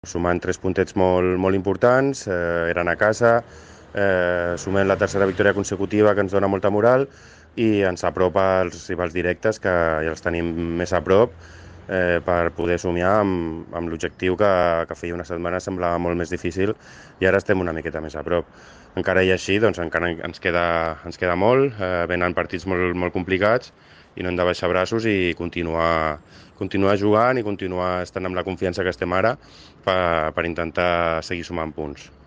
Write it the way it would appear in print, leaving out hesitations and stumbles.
Sumant 3 puntets molt importants, eren a casa, sumem la tercera victòria consecutiva que ens dona molta moral i ens apropa als rivals directes, que ja els tenim més a prop, per poder somiar amb l'objectiu que feia una setmana semblava molt més difícil i ara estem una miqueta més a prop. Encara i així, doncs encara ens queda molt, venen partits molt complicats i no hem de baixar braços i continuar jugant i continuar estant amb la confiança que estem ara per intentar seguir sumant punts.